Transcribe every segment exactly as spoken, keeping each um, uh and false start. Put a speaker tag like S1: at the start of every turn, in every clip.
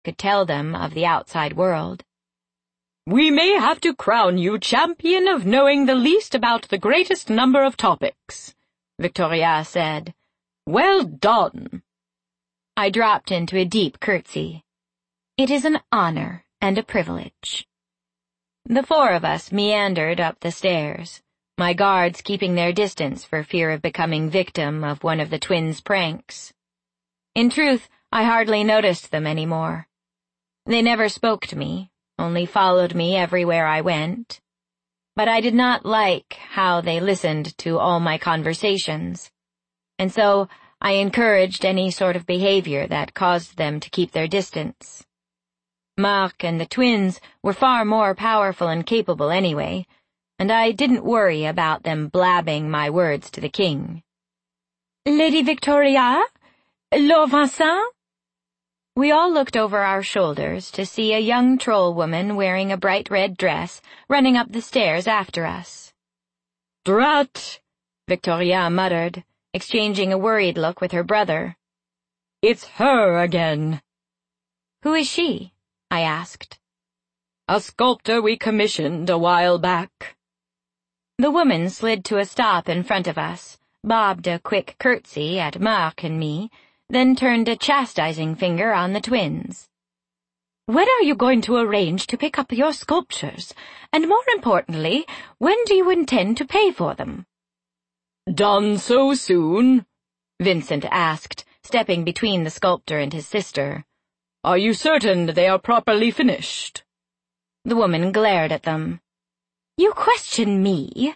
S1: could tell them of the outside world.
S2: "We may have to crown you champion of knowing the least about the greatest number of topics," Victoria said. "Well done."
S1: I dropped into a deep curtsy. It is an honor and a privilege. The four of us meandered up the stairs, my guards keeping their distance for fear of becoming victim of one of the twins' pranks. In truth, I hardly noticed them anymore. They never spoke to me, only followed me everywhere I went. But I did not like how they listened to all my conversations, and so I encouraged any sort of behavior that caused them to keep their distance. Marc and the twins were far more powerful and capable anyway, and I didn't worry about them blabbing my words to the king.
S2: "Lady Victoria? Lord Vincent?"
S1: We all looked over our shoulders to see a young troll woman wearing a bright red dress running up the stairs after us.
S2: "Drat,"
S1: Victoria muttered, exchanging a worried look with her brother.
S2: "It's her again."
S1: "Who is she?" I asked.
S2: "A sculptor we commissioned a while back."
S1: The woman slid to a stop in front of us, bobbed a quick curtsy at Marc and me, then turned a chastising finger on the twins.
S2: "When are you going to arrange to pick up your sculptures? And more importantly, when do you intend to pay for them?" "Done so soon?" Vincent asked, stepping between the sculptor and his sister. "Are you certain they are properly finished?"
S1: The woman glared at them.
S2: "You question me?"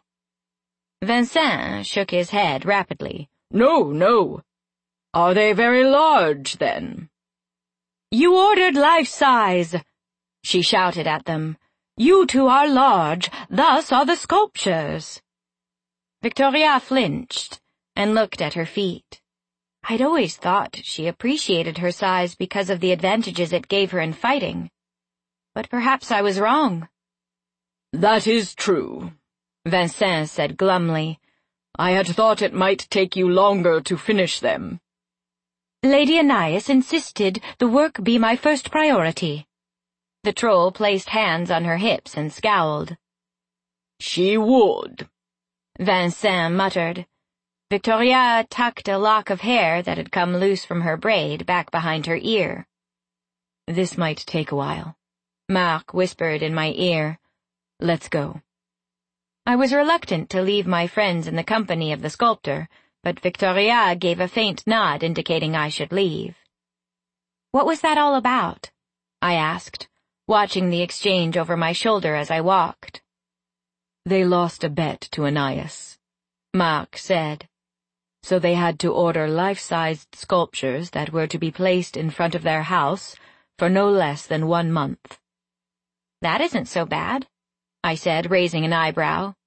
S1: Vincent shook his head rapidly.
S2: "No, no. Are they very large, then?" "You ordered life-size," she shouted at them. "You two are large, thus are the sculptures."
S1: Victoria flinched and looked at her feet. I'd always thought she appreciated her size because of the advantages it gave her in fighting. But perhaps I was wrong.
S2: "That is true," Vincent said glumly. "I had thought it might take you longer to finish them."
S1: "Lady Anais insisted the work be my first priority." The troll placed hands on her hips and scowled.
S2: "She would,"
S1: Vincent muttered. Victoria tucked a lock of hair that had come loose from her braid back behind her ear.
S2: "This might take a while," Marc whispered in my ear. "Let's go."
S1: I was reluctant to leave my friends in the company of the sculptor, but Victoria gave a faint nod indicating I should leave. "What was that all about?" I asked, watching the exchange over my shoulder as I walked.
S2: "They lost a bet to Anais," Marc said. "So they had to order life-sized sculptures that were to be placed in front of their house for no less than one month."
S1: "That isn't so bad," I said, raising an eyebrow.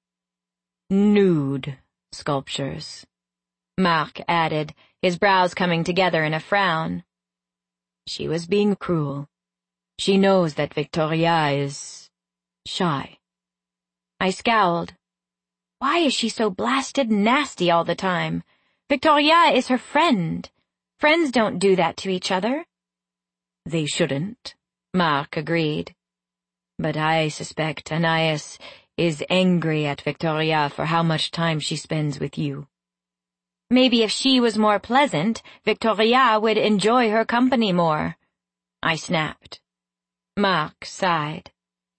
S2: "Nude sculptures," Marc added, his brows coming together in a frown. "She was being cruel. She knows that Victoria is shy."
S1: I scowled. Why is she so blasted nasty all the time? Victoria is her friend. Friends don't do that to each other.
S2: "They shouldn't," Marc agreed. "But I suspect Anais is angry at Victoria for how much time she spends with you."
S1: "Maybe if she was more pleasant, Victoria would enjoy her company more," I snapped.
S2: Marc sighed.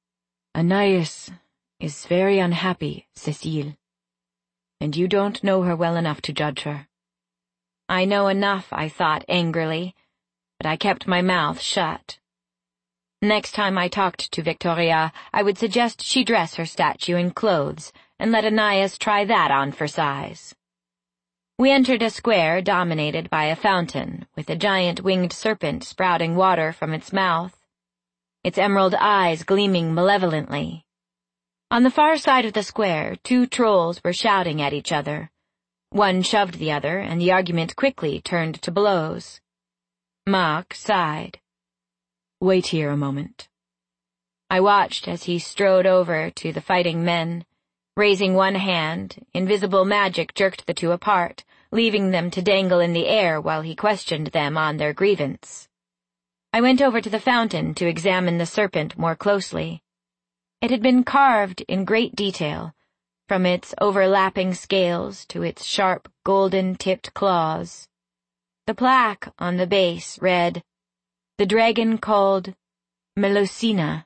S2: "Anais is very unhappy, Cécile. And you don't know her well enough to judge her."
S1: I know enough, I thought angrily, but I kept my mouth shut. Next time I talked to Victoria, I would suggest she dress her statue in clothes and let Anais try that on for size. We entered a square dominated by a fountain, with a giant winged serpent sprouting water from its mouth, its emerald eyes gleaming malevolently. On the far side of the square, two trolls were shouting at each other. One shoved the other, and the argument quickly turned to blows. Marc sighed.
S2: "Wait here a moment."
S1: I watched as he strode over to the fighting men. Raising one hand, invisible magic jerked the two apart, leaving them to dangle in the air while he questioned them on their grievance. I went over to the fountain to examine the serpent more closely. It had been carved in great detail, from its overlapping scales to its sharp golden-tipped claws. The plaque on the base read, "The dragon called Melusina."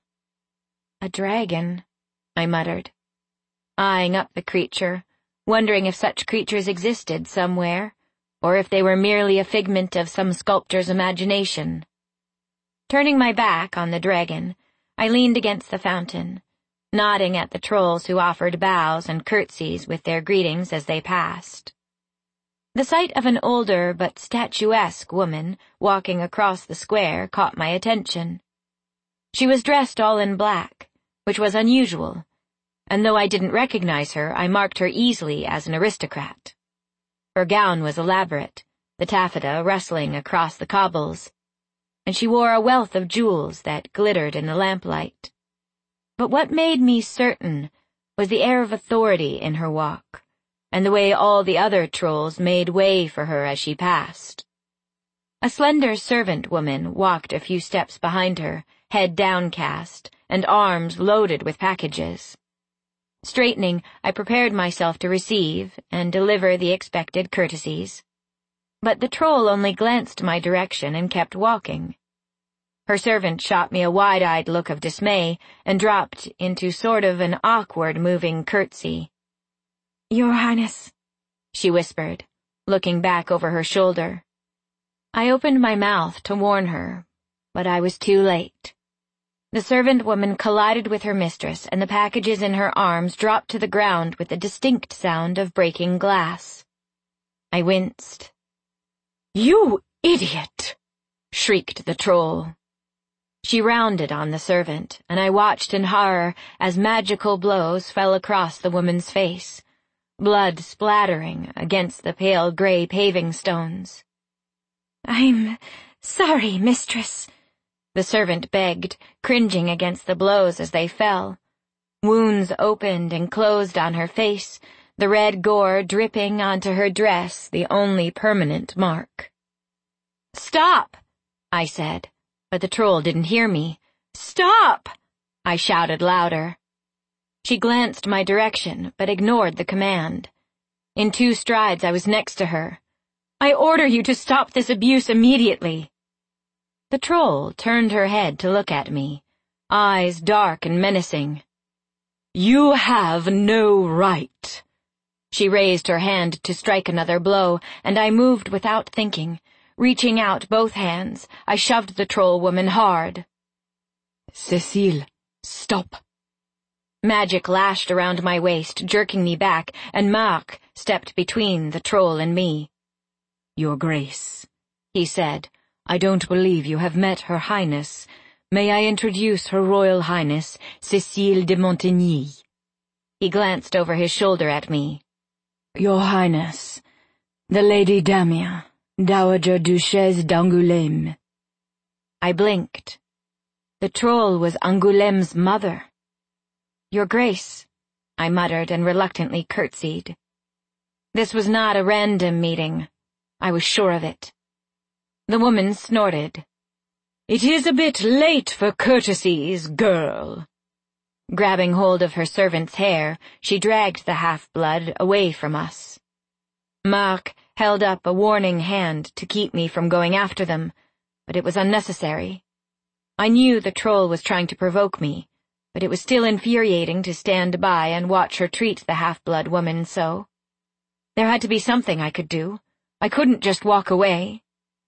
S1: A dragon, I muttered, eyeing up the creature, wondering if such creatures existed somewhere, or if they were merely a figment of some sculptor's imagination. Turning my back on the dragon, I leaned against the fountain, nodding at the trolls who offered bows and curtsies with their greetings as they passed. The sight of an older but statuesque woman walking across the square caught my attention. She was dressed all in black, which was unusual, and though I didn't recognize her, I marked her easily as an aristocrat. Her gown was elaborate, the taffeta rustling across the cobbles, and she wore a wealth of jewels that glittered in the lamplight. But what made me certain was the air of authority in her walk, and the way all the other trolls made way for her as she passed. A slender servant woman walked a few steps behind her, head downcast, and arms loaded with packages. Straightening, I prepared myself to receive and deliver the expected courtesies. But the troll only glanced my direction and kept walking. Her servant shot me a wide-eyed look of dismay and dropped into sort of an awkward moving curtsy. "Your Highness," she whispered, looking back over her shoulder. I opened my mouth to warn her, but I was too late. The servant woman collided with her mistress, and the packages in her arms dropped to the ground with a distinct sound of breaking glass. I winced. "You idiot!" shrieked the troll. She rounded on the servant, and I watched in horror as magical blows fell across the woman's face, blood splattering against the pale gray paving stones. "I'm sorry, mistress," the servant begged, cringing against the blows as they fell. Wounds opened and closed on her face, the red gore dripping onto her dress, the only permanent mark. "Stop!" I said, but the troll didn't hear me. "Stop!" I shouted louder. She glanced my direction, but ignored the command. In two strides I was next to her. "I order you to stop this abuse immediately." The troll turned her head to look at me, eyes dark and menacing. "You have no right." She raised her hand to strike another blow, and I moved without thinking. Reaching out both hands, I shoved the troll woman hard. "Cécile, stop." Magic lashed around my waist, jerking me back, and Marc stepped between the troll and me. "Your Grace," he said, "I don't believe you have met Her Highness. May I introduce Her Royal Highness, Cécile de Montigny?" He glanced over his shoulder at me. "Your Highness, the Lady Damia, Dowager Duchesse d'Angoulême." I blinked. The troll was Angoulême's mother. "Your Grace," I muttered and reluctantly curtsied. This was not a random meeting. I was sure of it. The woman snorted. "It is a bit late for courtesies, girl." Grabbing hold of her servant's hair, she dragged the half-blood away from us. Marc held up a warning hand to keep me from going after them, but it was unnecessary. I knew the troll was trying to provoke me, but it was still infuriating to stand by and watch her treat the half-blood woman so. There had to be something I could do. I couldn't just walk away.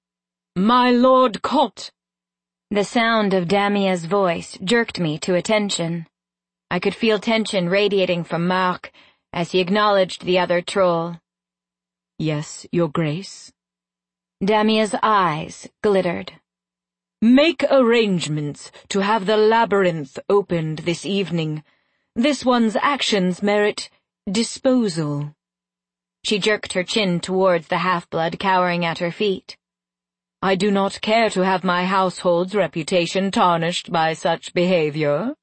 S1: "My Lord Comte!" The sound of Damia's voice jerked me to attention. I could feel tension radiating from Marc as he acknowledged the other troll. "Yes, Your Grace." Damia's eyes glittered. "Make arrangements to have the labyrinth opened this evening. This one's actions merit disposal." She jerked her chin towards the half-blood cowering at her feet. "I do not care to have my household's reputation tarnished by such behavior."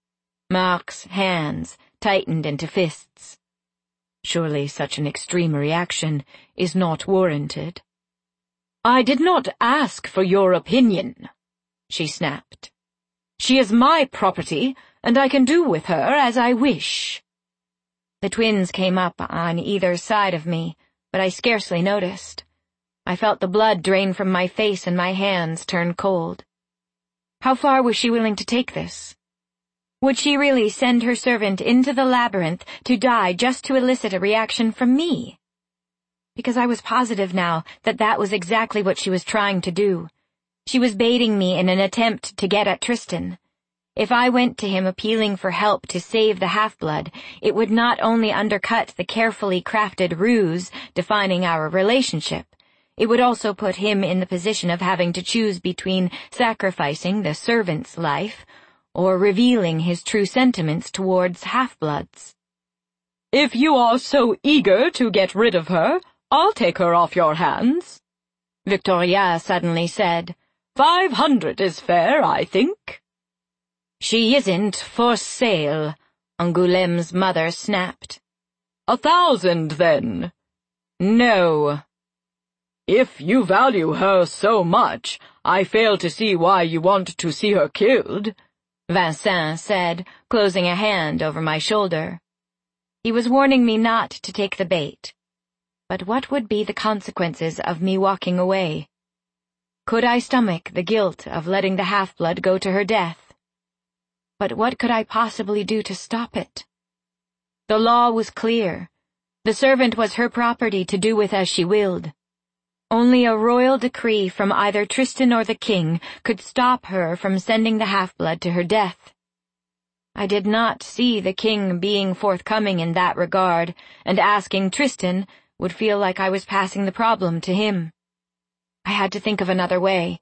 S1: Marc's hands tightened into fists. "Surely such an extreme reaction is not warranted." "I did not ask for your opinion,"
S2: she snapped. "She is my property, and I can do with her as I wish." The twins came up on either side of me, but I scarcely noticed. I felt the blood drain from my face and my hands turn cold. How far was she willing to take this? Would she really send her servant into the labyrinth to die just to elicit a reaction from me? Because I was positive now that that was exactly what she was trying to do. She was baiting me in an attempt to get at Tristan. If I went to him appealing for help to save the half-blood, it would not only undercut the carefully crafted ruse defining our relationship, it would also put him in the position of having to choose between sacrificing the servant's life or revealing his true sentiments towards half-bloods.
S3: "If you are so eager to get rid of her, I'll take her off your hands," Victoria suddenly said. Five hundred is fair, I think."
S2: "She isn't for sale," Angoulême's mother snapped.
S3: "A thousand, then."
S2: "No."
S3: "If you value her so much, I fail to see why you want to see her killed,"
S2: Vincent said, closing a hand over my shoulder. He was warning me not to take the bait. But what would be the consequences of me walking away? Could I stomach the guilt of letting the half-blood go to her death? But what could I possibly do to stop it? The law was clear. The servant was her property to do with as she willed. Only a royal decree from either Tristan or the king could stop her from sending the half-blood to her death. I did not see the king being forthcoming in that regard, and asking Tristan would feel like I was passing the problem to him. I had to think of another way.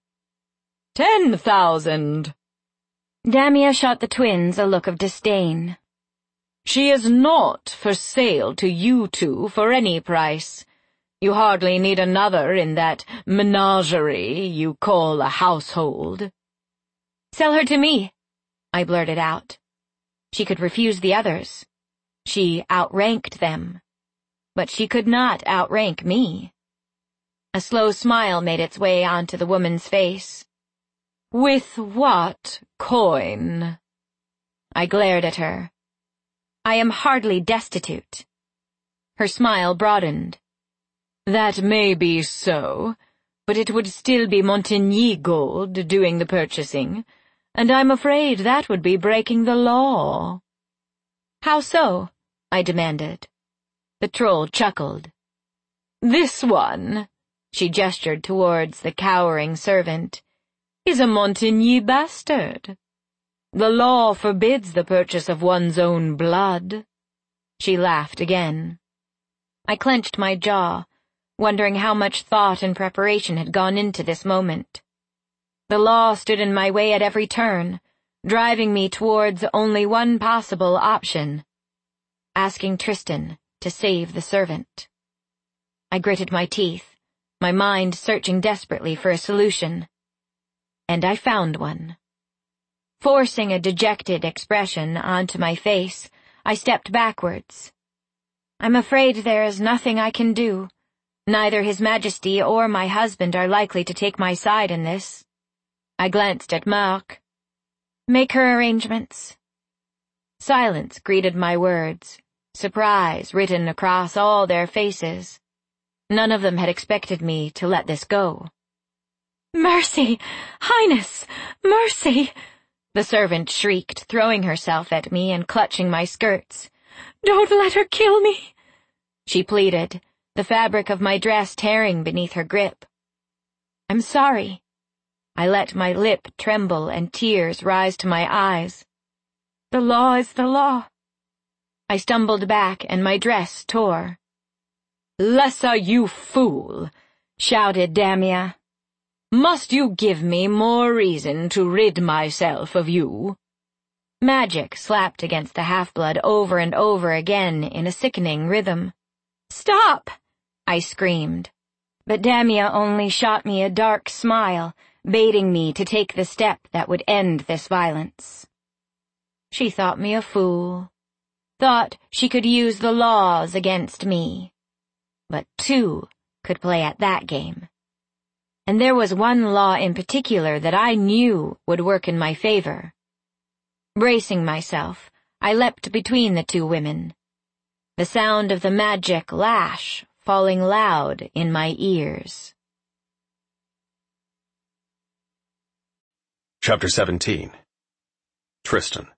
S3: Ten thousand.
S2: Damia shot the twins a look of disdain.
S3: "She is not for sale to you two for any price. You hardly need another in that menagerie you call a household."
S2: "Sell her to me," I blurted out. She could refuse the others. She outranked them. But she could not outrank me. A slow smile made its way onto the woman's face.
S3: "With what coin?"
S2: I glared at her. "I am hardly destitute." Her smile broadened.
S3: "That may be so, but it would still be Montigny gold doing the purchasing, and I'm afraid that would be breaking the law."
S2: "How so?" I demanded. The troll chuckled.
S3: "This one," she gestured towards the cowering servant, "is a Montigny bastard. The law forbids the purchase of one's own blood."
S2: She laughed again. I clenched my jaw, wondering how much thought and preparation had gone into this moment. The law stood in my way at every turn, driving me towards only one possible option: asking Tristan to save the servant. I gritted my teeth, my mind searching desperately for a solution. And I found one. Forcing a dejected expression onto my face, I stepped backwards. "I'm afraid there is nothing I can do. Neither His Majesty or my husband are likely to take my side in this." I glanced at Marc. "Make her arrangements." Silence greeted my words, surprise written across all their faces. None of them had expected me to let this go.
S1: "Mercy! Highness! Mercy!"
S2: the servant shrieked, throwing herself at me and clutching my skirts.
S1: "Don't let her kill me!"
S2: she pleaded, the fabric of my dress tearing beneath her grip. "I'm sorry." I let my lip tremble and tears rise to my eyes. "The law is the law." I stumbled back and my dress tore.
S3: "Lessa, you fool!"
S2: shouted Damia.
S3: "Must you give me more reason to rid myself of you?"
S2: Magic slapped against the half-blood over and over again in a sickening rhythm.
S1: "Stop!"
S2: I screamed. But Damia only shot me a dark smile, baiting me to take the step that would end this violence. She thought me a fool. Thought she could use the laws against me. But two could play at that game.
S1: and there was one law in particular that I knew would work in my favor. Bracing myself, I leapt between the two women, the sound of the magic lash falling loud in my ears.
S4: Chapter seventeen. Tristan.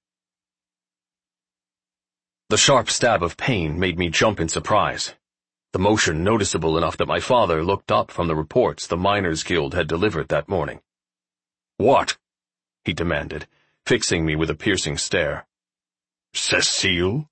S4: The sharp stab of pain made me jump in surprise, the motion noticeable enough that my father looked up from the reports the Miners' Guild had delivered that morning. "What?" he demanded, fixing me with a piercing stare. "Cecile?"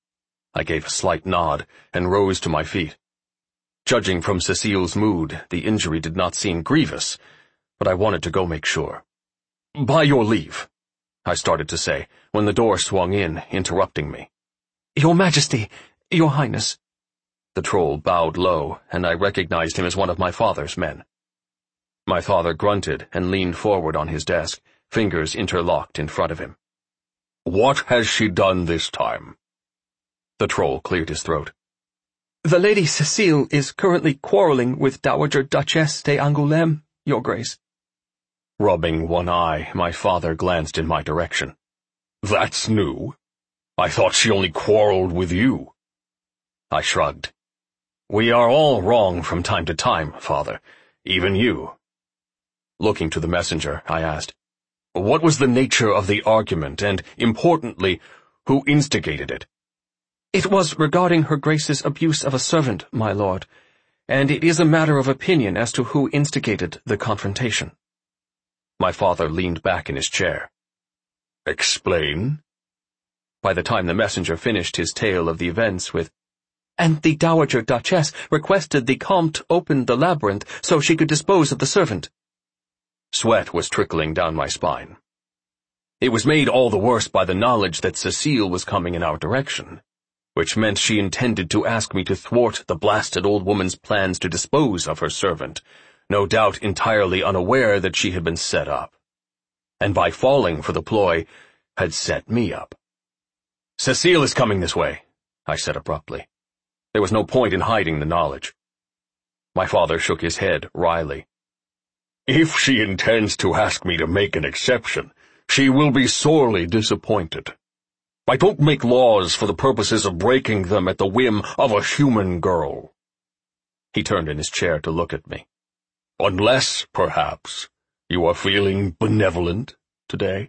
S4: I gave a slight nod and rose to my feet. Judging from Cecile's mood, the injury did not seem grievous, but I wanted to go make sure. "By your leave," I started to say, when the door swung in, interrupting me. "Your Majesty, Your Highness." The troll bowed low, and I recognized him as one of my father's men. My father grunted and leaned forward on his desk, fingers interlocked in front of him. "What has she done this time?" The troll cleared his throat.
S5: "The Lady Cecile is currently quarreling with Dowager Duchess de Angoulême, Your Grace."
S4: Rubbing one eye, my father glanced in my direction. "That's new. I thought she only quarreled with you." I shrugged. "We are all wrong from time to time, father, even you." Looking to the messenger, I asked, "What was the nature of the argument, and, importantly, who instigated it?"
S5: "It was regarding Her Grace's abuse of a servant, my lord, and it is a matter of opinion as to who instigated the confrontation."
S4: My father leaned back in his chair. "Explain?" By the time the messenger finished his tale of the events with,
S5: "And the Dowager Duchess requested the Comte open the labyrinth so she could dispose of the servant."
S4: Sweat was trickling down my spine. It was made all the worse by the knowledge that Cecile was coming in our direction, which meant she intended to ask me to thwart the blasted old woman's plans to dispose of her servant, no doubt entirely unaware that she had been set up, and by falling for the ploy, had set me up. "Cecile is coming this way," I said abruptly. There was no point in hiding the knowledge. My father shook his head wryly. "If she intends to ask me to make an exception, she will be sorely disappointed. I don't make laws for the purposes of breaking them at the whim of a human girl." He turned in his chair to look at me. "Unless, perhaps, you are feeling benevolent today?"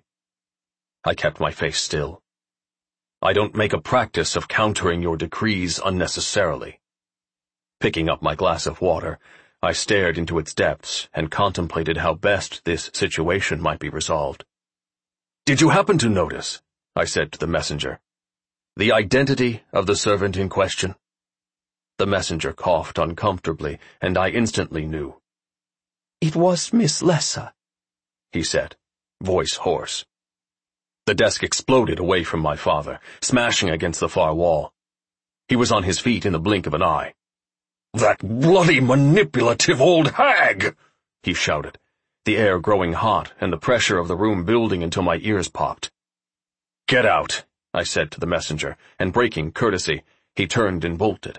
S4: I kept my face still. "I don't make a practice of countering your decrees unnecessarily." Picking up my glass of water, I stared into its depths and contemplated how best this situation might be resolved. "Did you happen to notice," I said to the messenger, "the identity of the servant in question?" The messenger coughed uncomfortably, and I instantly knew.
S5: "It was Miss Lessa,"
S4: he said, voice hoarse. The desk exploded away from my father, smashing against the far wall. He was on his feet in the blink of an eye. "That bloody manipulative old hag!" he shouted, the air growing hot and the pressure of the room building until my ears popped. "Get out," I said to the messenger, and breaking courtesy, he turned and bolted.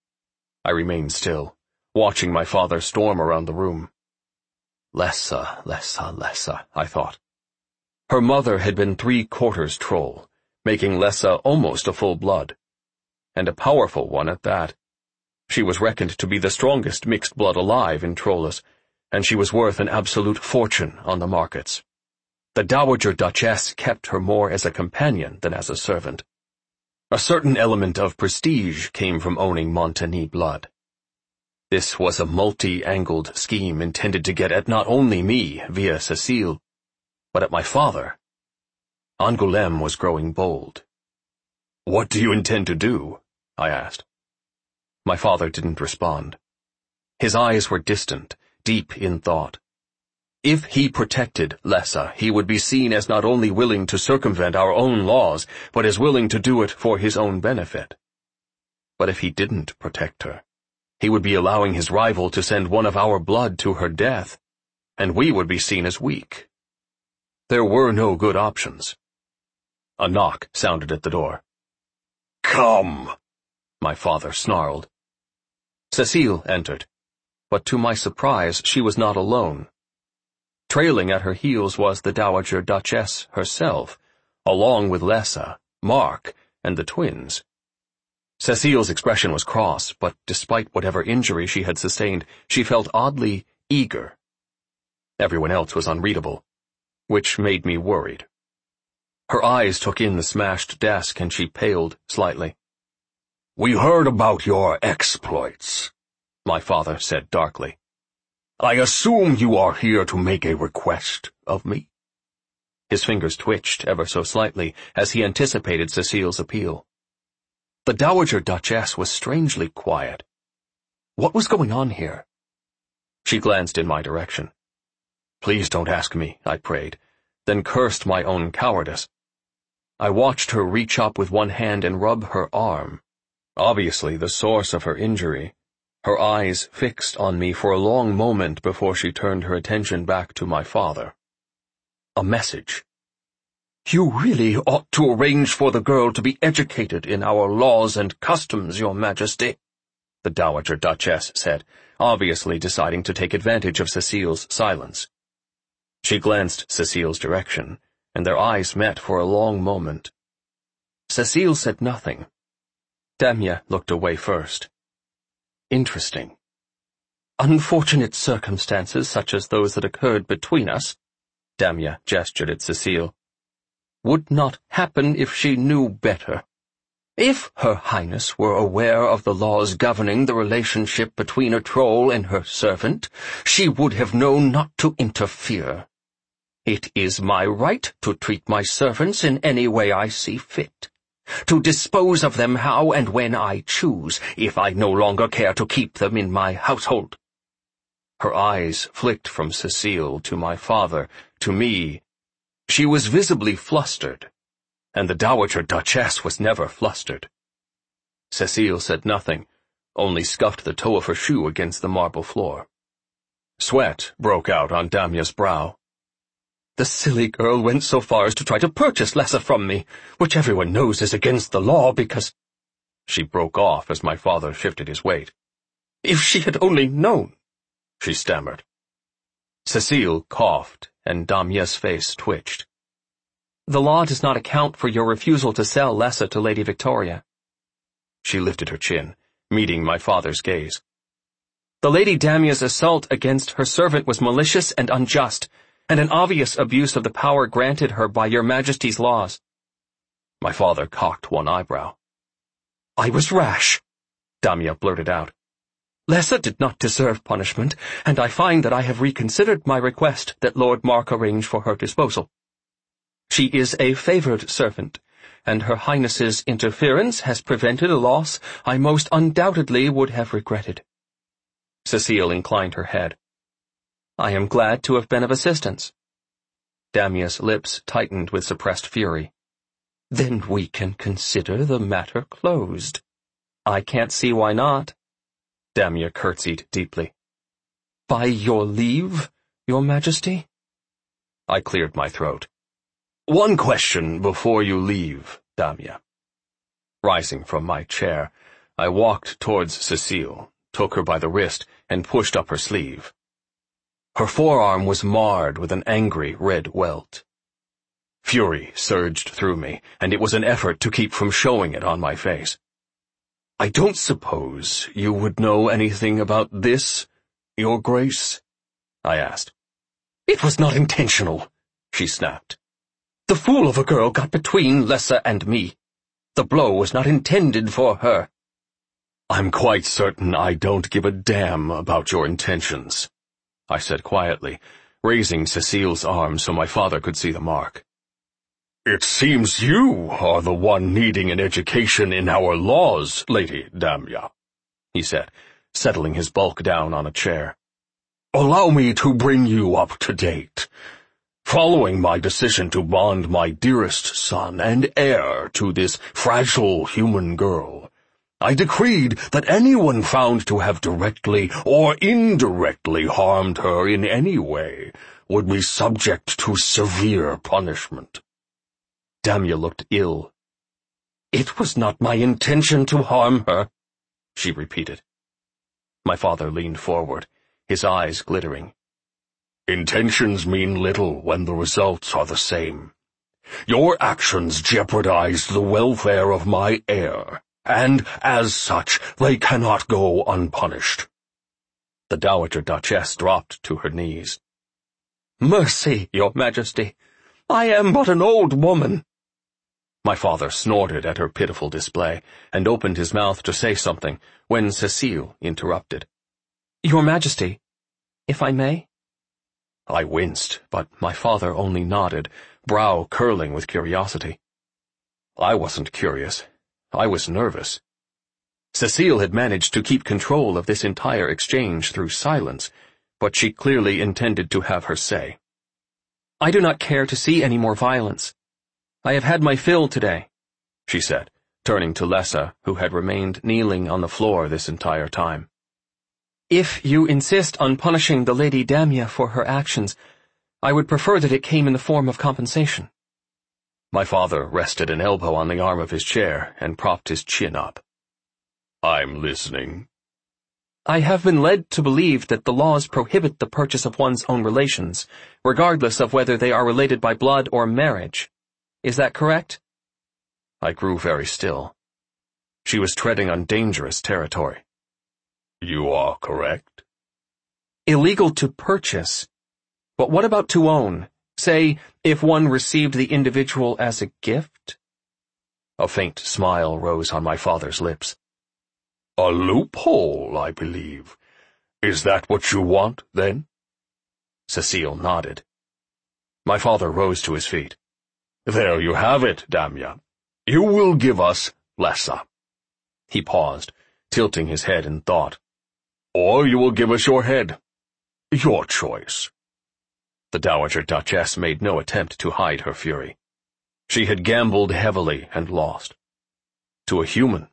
S4: I remained still, watching my father storm around the room. Lessa, Lessa, Lessa, I thought. Her mother had been three-quarters troll, making Lessa almost a full-blood, and a powerful one at that. She was reckoned to be the strongest mixed blood alive in Trollus, and she was worth an absolute fortune on the markets. The Dowager Duchess kept her more as a companion than as a servant. A certain element of prestige came from owning Montagny blood. This was a multi-angled scheme intended to get at not only me via Cecile, but at my father. Angoulême was growing bold. "What do you intend to do?" I asked. My father didn't respond. His eyes were distant, deep in thought. If he protected Lessa, he would be seen as not only willing to circumvent our own laws, but as willing to do it for his own benefit. But if he didn't protect her, he would be allowing his rival to send one of our blood to her death, and we would be seen as weak. There were no good options. A knock sounded at the door. "Come," my father snarled. Cecile entered.
S5: but to my surprise she was not alone. Trailing at her heels was the Dowager Duchess herself, along with Lessa, Mark, and the twins. Cecile's expression was cross, but despite whatever injury she had sustained, she felt oddly eager. Everyone else was unreadable, which made me worried. Her eyes took in the smashed desk and she paled slightly.
S6: "We heard about your exploits," my father said darkly. "I assume you are here to make a request of me?"
S5: His fingers twitched ever so slightly as he anticipated Cecile's appeal. The Dowager Duchess was strangely quiet. What was going on here? She glanced in my direction. "Please don't ask me," I prayed, then cursed my own cowardice. I watched her reach up with one hand and rub her arm, obviously the source of her injury, her eyes fixed on me for a long moment before she turned her attention back to my father. A message. "You really ought to arrange for the girl to be educated in our laws and customs, Your Majesty," the Dowager Duchess said, obviously deciding to take advantage of Cecile's silence. She glanced Cecile's direction, and their eyes met for a long moment. Cecile said nothing. Damya looked away first. Interesting. Unfortunate circumstances such as those that occurred between us, Damya gestured at Cecile, would not happen if she knew better. If Her Highness were aware of the laws governing the relationship between a troll and her servant, she would have known not to interfere. It is my right to treat my servants in any way I see fit, to dispose of them how and when I choose, if I no longer care to keep them in my household." Her eyes flicked from Cecile to my father, to me. She was visibly flustered, and the Dowager Duchess was never flustered. Cecile said nothing, only scuffed the toe of her shoe against the marble floor. Sweat broke out on Damya's brow. "The silly girl went so far as to try to purchase Lessa from me, which everyone knows is against the law because—" She broke off as my father shifted his weight. "If she had only known," she stammered. Cecile coughed, and Damya's face twitched. "The law does not account for your refusal to sell Lessa to Lady Victoria." She lifted her chin, meeting my father's gaze. "The Lady Damya's assault against her servant was malicious and unjust, and an obvious abuse of the power granted her by your Majesty's laws." My father cocked one eyebrow. "I was rash," Damya blurted out. "Lessa did not deserve punishment, and I find that I have reconsidered my request that Lord Mark arrange for her disposal. She is a favoured servant, and Her Highness's interference has prevented a loss I most undoubtedly would have regretted." Cecile inclined her head. "I am glad to have been of assistance." Damya's lips tightened with suppressed fury. "Then we can consider the matter closed." "I can't see why not." Damya curtsied deeply. "By your leave, Your Majesty?" I cleared my throat. "One question before you leave, Damya." Rising from my chair, I walked towards Cecile, took her by the wrist, and pushed up her sleeve. Her forearm was marred with an angry red welt. Fury surged through me, and it was an effort to keep from showing it on my face. "I don't suppose you would know anything about this, Your Grace?" I asked. "It was not intentional," she snapped. "The fool of a girl got between Lessa and me. The blow was not intended for her." "I'm quite certain I don't give a damn about your intentions," I said quietly, raising Cecile's arm so my father could see the mark. "It seems you are the one needing an education in our laws, Lady Damya," he said, settling his bulk down on a chair. "Allow me to bring you up to date. Following my decision to bond my dearest son and heir to this fragile human girl, I decreed that anyone found to have directly or indirectly harmed her in any way would be subject to severe punishment." Damya looked ill. "It was not my intention to harm her," she repeated. My father leaned forward, his eyes glittering.
S6: Intentions mean little when the results are the same. Your actions jeopardized the welfare of my heir, and, as such, they cannot go unpunished.
S5: The Dowager Duchess dropped to her knees. "Mercy, your Majesty! I am but an old woman." My father snorted at her pitiful display, and opened his mouth to say something, when Cecile interrupted. "Your Majesty, if I may?" I winced, but my father only nodded, brow curling with curiosity. I wasn't curious. I was nervous. Cecile had managed to keep control of this entire exchange through silence, but she clearly intended to have her say. "I do not care to see any more violence. I have had my fill today," she said, turning to Lessa, who had remained kneeling on the floor this entire time. "If you insist on punishing the Lady Damia for her actions, I would prefer that it came in the form of compensation." My father rested an elbow on the arm of his chair and propped his chin up.
S6: "I'm listening."
S5: "I have been led to believe that the laws prohibit the purchase of one's own relations, regardless of whether they are related by blood or marriage. Is that correct?" I grew very still. She was treading on dangerous territory.
S6: "You are correct."
S5: "Illegal to purchase. But what about to own? Say, if one received the individual as a gift?" A faint smile rose on my father's lips.
S6: "A loophole, I believe. Is that what you want, then?"
S5: Cecile nodded. My father rose to his feet.
S6: "There you have it, Damia. You will give us Lessa."
S5: He paused, tilting his head in thought.
S6: "Or you will give us your head. Your choice."
S5: The Dowager Duchess made no attempt to hide her fury. She had gambled heavily and lost. To a human.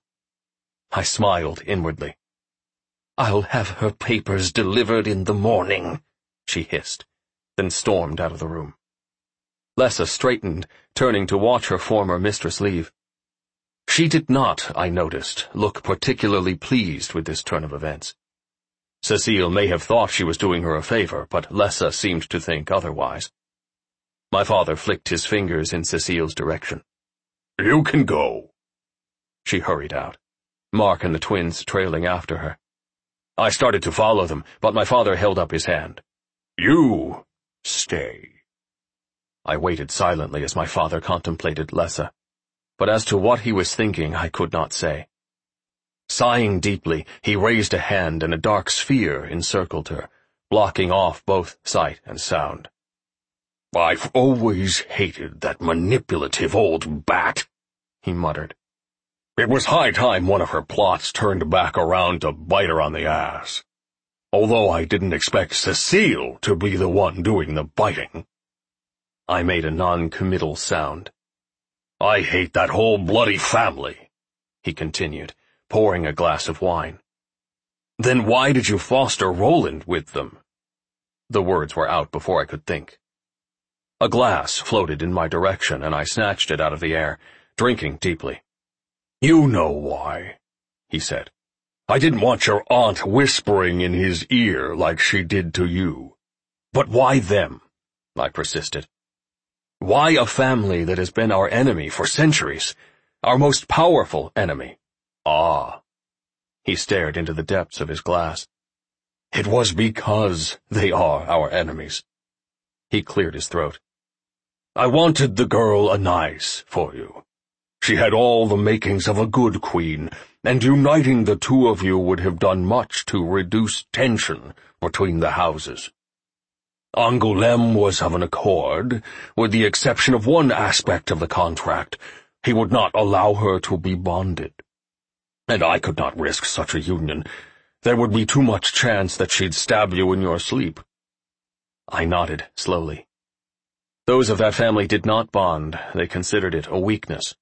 S5: I smiled inwardly. "I'll have her papers delivered in the morning," she hissed, then stormed out of the room. Lessa straightened, turning to watch her former mistress leave. She did not, I noticed, look particularly pleased with this turn of events. Cecile may have thought she was doing her a favor, but Lessa seemed to think otherwise. My father flicked his fingers in Cecile's direction.
S6: "You can go."
S5: She hurried out, Mark and the twins trailing after her. I started to follow them, but my father held up his hand.
S6: "You stay."
S5: I waited silently as my father contemplated Lessa, but as to what he was thinking I could not say. Sighing deeply, he raised a hand and a dark sphere encircled her, blocking off both sight and sound.
S6: "I've always hated that manipulative old bat," he muttered. "It was high time one of her plots turned back around to bite her on the ass. Although I didn't expect Cecile to be the one doing the biting."
S5: I made a non-committal sound.
S6: "I hate that whole bloody family,"
S5: he continued, pouring a glass of wine. "Then why did you foster Roland with them?" The words were out before I could think. A glass floated in my direction, and I snatched it out of the air, drinking deeply.
S6: "You know why," he said. "I didn't want your aunt whispering in his ear like she did to you."
S5: "But why them?" I persisted. "Why a family that has been our enemy for centuries, our most powerful enemy?"
S6: "Ah."
S5: He stared into the depths of his glass.
S6: "It was because they are our enemies."
S5: He cleared his throat.
S6: "I wanted the girl Anais for you. She had all the makings of a good queen, and uniting the two of you would have done much to reduce tension between the houses. Angoulême was of an accord, with the exception of one aspect of the contract. He would not allow her to be bonded. And I could not risk such a union. There would be too much chance that she'd stab you in your sleep."
S5: I nodded slowly. Those of that family did not bond. They considered it a weakness.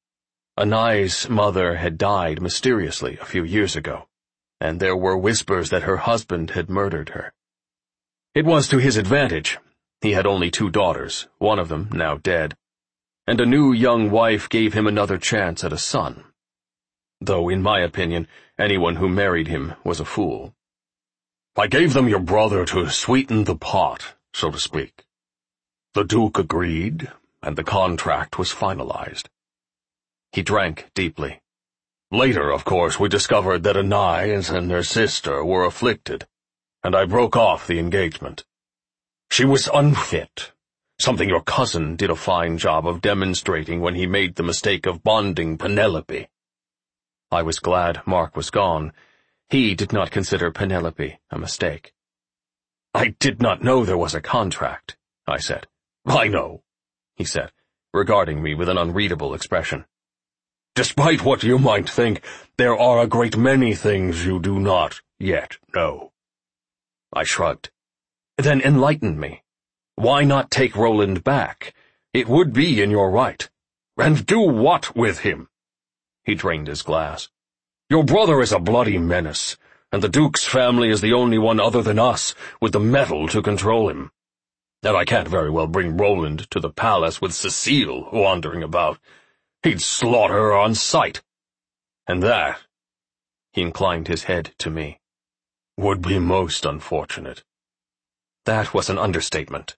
S5: Anais' mother had died mysteriously a few years ago, and there were whispers that her husband had murdered her. It was to his advantage. He had only two daughters, one of them now dead, and a new young wife gave him another chance at a son. Though, in my opinion, anyone who married him was a fool.
S6: I gave them your brother to sweeten the pot, so to speak. The Duke agreed, and the contract was finalized.
S5: He drank deeply.
S6: Later, of course, we discovered that Anais and her sister were afflicted, and I broke off the engagement. She was unfit, something your cousin did a fine job of demonstrating when he made the mistake of bonding Penelope.
S5: I was glad Mark was gone. He did not consider Penelope a mistake.
S6: I did not know there was a contract, I said. I know,
S5: he said, regarding me with an unreadable expression.
S6: Despite what you might think, there are a great many things you do not yet know.
S5: I shrugged. Then enlighten me. Why not take Roland back?
S6: It would be in your right. And do what with him?
S5: He drained his glass.
S6: Your brother is a bloody menace, and the Duke's family is the only one other than us with the metal to control him. And I can't very well bring Roland to the palace with Cecile wandering about. He'd slaughter her on sight. And that,
S5: he inclined his head to me,
S6: would be most unfortunate.
S5: That was an understatement.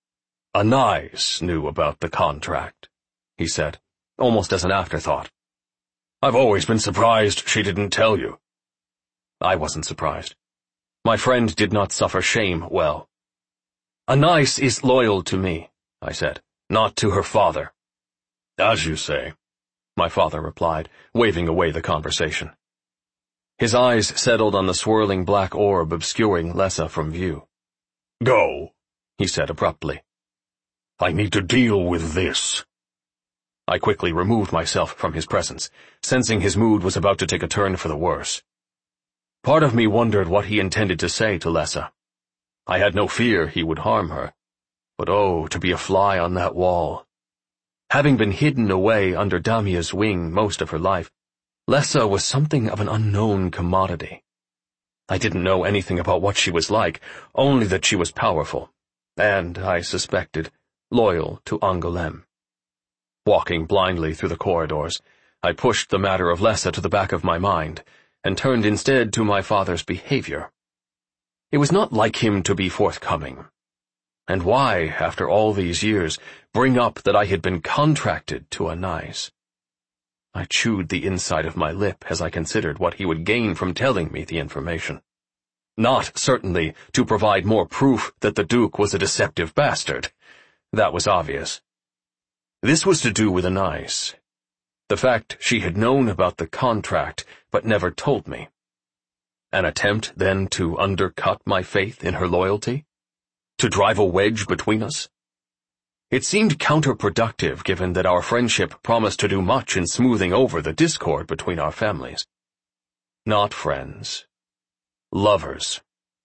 S6: Anais knew about the contract, he said,
S5: almost as an afterthought.
S6: I've always been surprised she didn't tell you.
S5: I wasn't surprised. My friend did not suffer shame well. Anais is loyal to me, I said, not to her father.
S6: As you say,
S5: my father replied, waving away the conversation. His eyes settled on the swirling black orb obscuring Lessa from view.
S6: Go,
S5: he said abruptly.
S6: I need to deal with this.
S5: I quickly removed myself from his presence, sensing his mood was about to take a turn for the worse. Part of me wondered what he intended to say to Lessa. I had no fear he would harm her. But oh, to be a fly on that wall. Having been hidden away under Damia's wing most of her life, Lessa was something of an unknown commodity. I didn't know anything about what she was like, only that she was powerful, and, I suspected, loyal to Angoulême. Walking blindly through the corridors, I pushed the matter of Lessa to the back of my mind, and turned instead to my father's behavior. It was not like him to be forthcoming. And why, after all these years, bring up that I had been contracted to Anais? I chewed the inside of my lip as I considered what he would gain from telling me the information. Not, certainly, to provide more proof that the Duke was a deceptive bastard. That was obvious. This was to do with Anais. The fact she had known about the contract but never told me. An attempt, then, to undercut my faith in her loyalty? To drive a wedge between us? It seemed counterproductive given that our friendship promised to do much in smoothing over the discord between our families. Not friends. Lovers.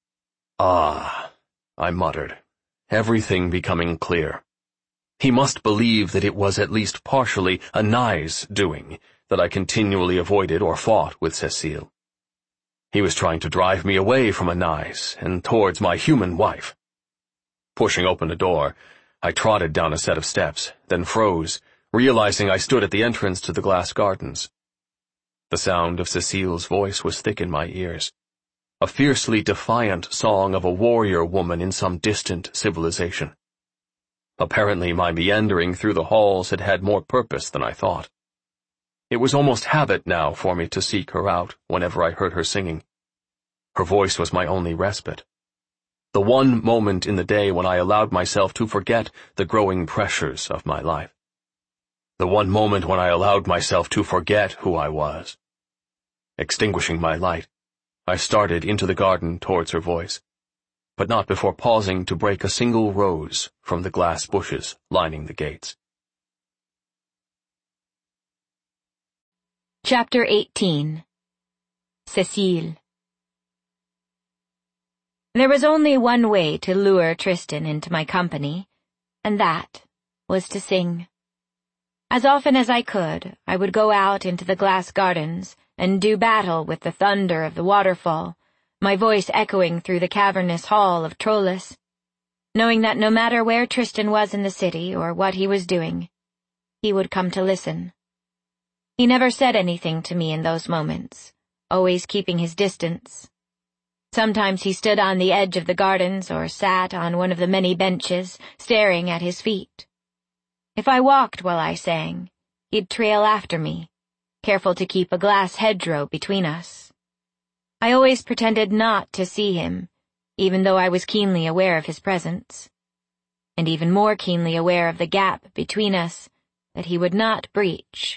S5: Ah, I muttered, everything becoming clear. He must believe that it was at least partially Anais' doing that I continually avoided or fought with Cecile. He was trying to drive me away from Anais and towards my human wife. Pushing open a door, I trotted down a set of steps, then froze, realizing I stood at the entrance to the glass gardens. The sound of Cecile's voice was thick in my ears, a fiercely defiant song of a warrior woman in some distant civilization. Apparently my meandering through the halls had had more purpose than I thought. It was almost habit now for me to seek her out whenever I heard her singing. Her voice was my only respite. The one moment in the day when I allowed myself to forget the growing pressures of my life. The one moment when I allowed myself to forget who I was. Extinguishing my light, I started into the garden towards her voice, but not before pausing to break a single rose from the glass bushes lining the gates.
S1: Chapter eighteen. Cecile. There was only one way to lure Tristan into my company, and that was to sing. As often as I could, I would go out into the glass gardens and do battle with the thunder of the waterfall, my voice echoing through the cavernous hall of Trollus, knowing that no matter where Tristan was in the city or what he was doing, he would come to listen. He never said anything to me in those moments, always keeping his distance. Sometimes he stood on the edge of the gardens or sat on one of the many benches, staring at his feet. If I walked while I sang, he'd trail after me, careful to keep a glass hedgerow between us. I always pretended not to see him, even though I was keenly aware of his presence, and even more keenly aware of the gap between us that he would not breach.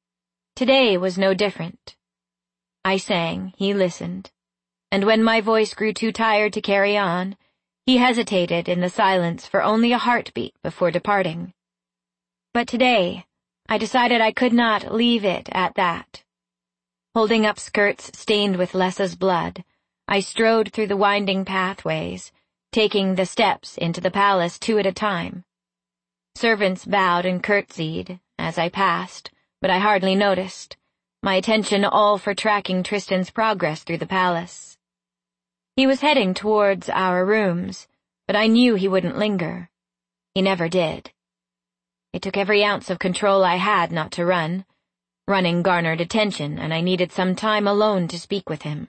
S1: Today was no different. I sang, he listened, and when my voice grew too tired to carry on, he hesitated in the silence for only a heartbeat before departing. But today, I decided I could not leave it at that. Holding up skirts stained with Lessa's blood, I strode through the winding pathways, taking the steps into the palace two at a time. Servants bowed and curtsied as I passed, but I hardly noticed, my attention all for tracking Tristan's progress through the palace. He was heading towards our rooms, but I knew he wouldn't linger. He never did. It took every ounce of control I had not to run. Running garnered attention, and I needed some time alone to speak with him.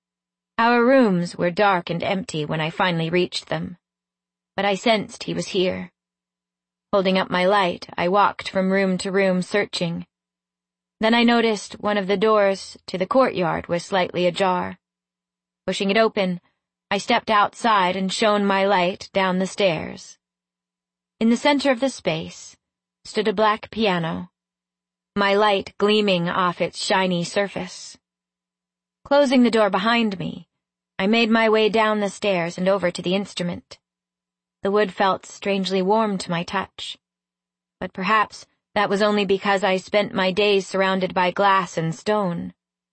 S1: Our rooms were dark and empty when I finally reached them, but I sensed he was here. Holding up my light, I walked from room to room searching. Then I noticed one of the doors to the courtyard was slightly ajar. Pushing it open, I stepped outside and shone my light down the stairs. In the center of the space stood a black piano, my light gleaming off its shiny surface. Closing the door behind me, I made my way down the stairs and over to the instrument. The wood felt strangely warm to my touch, but perhaps that was only because I spent my days surrounded by glass and stone.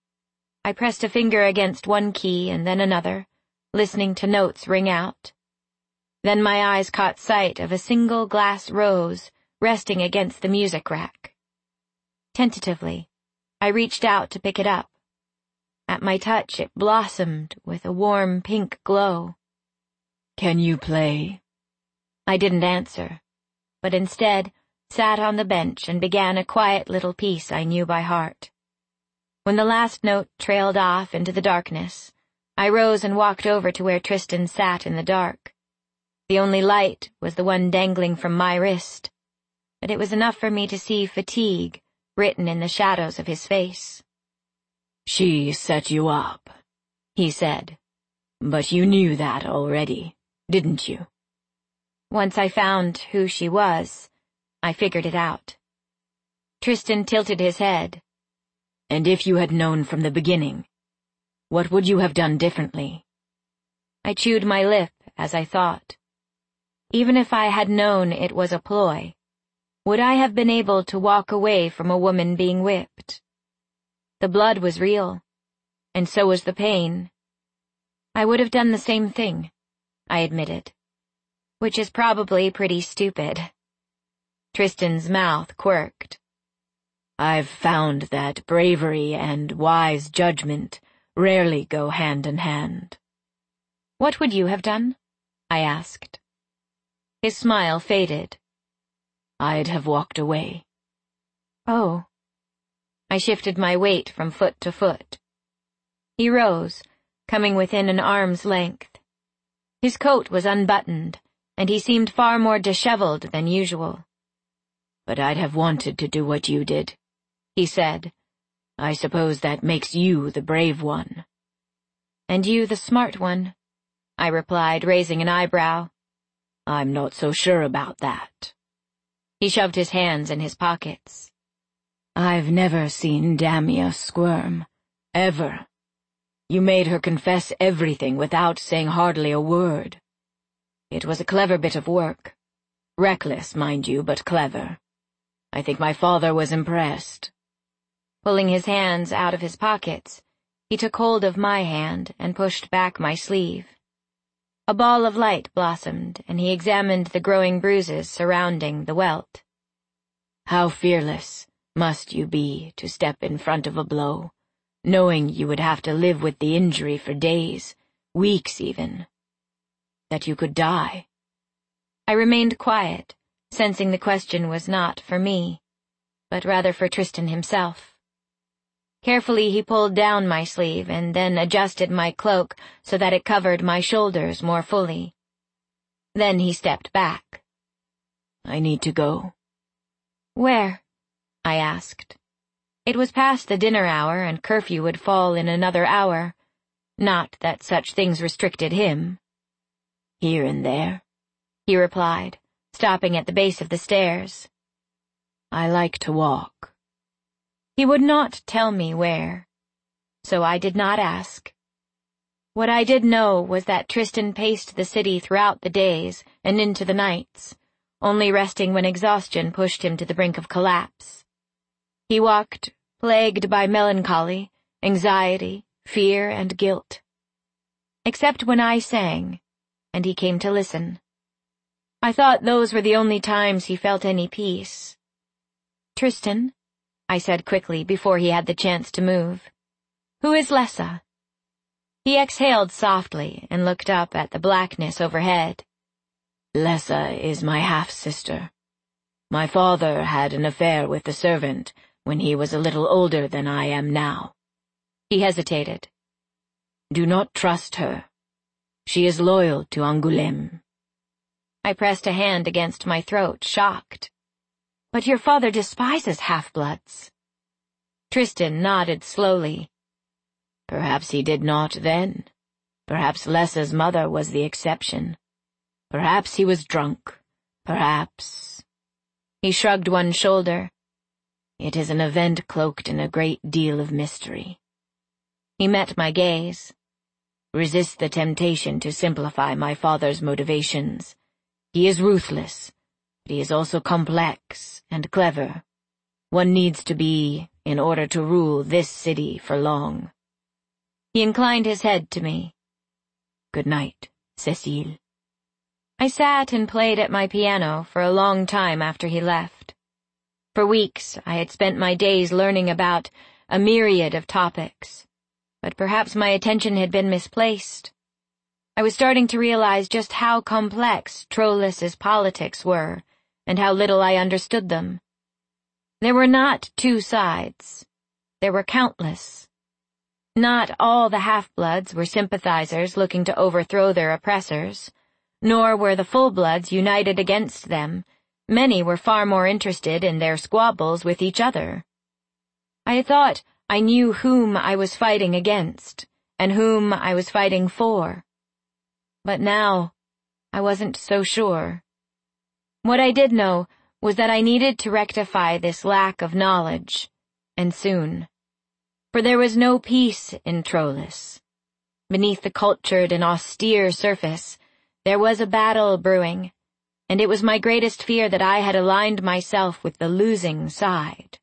S1: I pressed a finger against one key and then another, listening to notes ring out. Then my eyes caught sight of a single glass rose resting against the music rack. Tentatively, I reached out to pick it up. At my touch, it blossomed with a warm pink glow.
S3: "Can you play?"
S1: I didn't answer, but instead sat on the bench and began a quiet little piece I knew by heart. When the last note trailed off into the darkness, I rose and walked over to where Tristan sat in the dark. The only light was the one dangling from my wrist, but it was enough for me to see fatigue written in the shadows of his face.
S3: "She set you up," he said. "But you knew that already, didn't you?"
S1: Once I found who she was, I figured it out. Tristan tilted his head.
S3: "And if you had known from the beginning, what would you have done differently?"
S1: I chewed my lip as I thought. Even if I had known it was a ploy, would I have been able to walk away from a woman being whipped? The blood was real, and so was the pain. I would have done the same thing, I admitted, which is probably pretty stupid. Tristan's mouth quirked.
S3: "I've found that bravery and wise judgment rarely go hand in hand."
S1: "What would you have done?" I asked. His smile faded.
S3: "I'd have walked away."
S1: "Oh." I shifted my weight from foot to foot. He rose, coming within an arm's length. His coat was unbuttoned, and he seemed far more disheveled than usual.
S3: "But I'd have wanted to do what you did," he said. "I suppose that makes you the brave one."
S1: "And you the smart one," I replied, raising an eyebrow.
S3: "I'm not so sure about that."
S1: He shoved his hands in his pockets.
S3: "I've never seen Damia squirm, ever. You made her confess everything without saying hardly a word. It was a clever bit of work. Reckless, mind you, but clever. I think my father was impressed."
S1: Pulling his hands out of his pockets, he took hold of my hand and pushed back my sleeve. A ball of light blossomed, and he examined the growing bruises surrounding the welt.
S3: "How fearless must you be to step in front of a blow, knowing you would have to live with the injury for days, weeks even. That you could die."
S1: I remained quiet, sensing the question was not for me, but rather for Tristan himself. Carefully he pulled down my sleeve and then adjusted my cloak so that it covered my shoulders more fully. Then he stepped back.
S3: I need to go.
S1: Where? I asked. It was past the dinner hour and curfew would fall in another hour. Not that such things restricted him.
S3: Here and there,
S1: he replied, stopping at the base of the stairs.
S3: I like to walk.
S1: He would not tell me where, so I did not ask. What I did know was that Tristan paced the city throughout the days and into the nights, only resting when exhaustion pushed him to the brink of collapse. He walked, plagued by melancholy, anxiety, fear, and guilt. Except when I sang, and he came to listen. I thought those were the only times he felt any peace. "Tristan," I said quickly before he had the chance to move. "Who is Lessa?" He exhaled softly and looked up at the blackness overhead.
S3: Lessa is my half-sister. My father had an affair with the servant when he was a little older than I am now.
S1: He hesitated.
S3: Do not trust her. She is loyal to Angoulême.
S1: I pressed a hand against my throat, shocked. But your father despises half-bloods. Tristan nodded slowly.
S3: Perhaps he did not then. Perhaps Lessa's mother was the exception. Perhaps he was drunk. Perhaps...
S1: He shrugged one shoulder.
S3: It is an event cloaked in a great deal of mystery.
S1: He met my gaze.
S3: Resist the temptation to simplify my father's motivations. He is ruthless, but he is also complex and clever. One needs to be in order to rule this city for long.
S1: He inclined his head to me.
S3: Good night, Cécile.
S1: I sat and played at my piano for a long time after he left. For weeks I had spent my days learning about a myriad of topics, but perhaps my attention had been misplaced. I was starting to realize just how complex Troillus's politics were, and how little I understood them. There were not two sides. There were countless. Not all the half-bloods were sympathizers looking to overthrow their oppressors, nor were the full-bloods united against them. Many were far more interested in their squabbles with each other. I had thought I knew whom I was fighting against, and whom I was fighting for. But now, I wasn't so sure. What I did know was that I needed to rectify this lack of knowledge, and soon. For there was no peace in Trollus. Beneath the cultured and austere surface, there was a battle brewing, and it was my greatest fear that I had aligned myself with the losing side.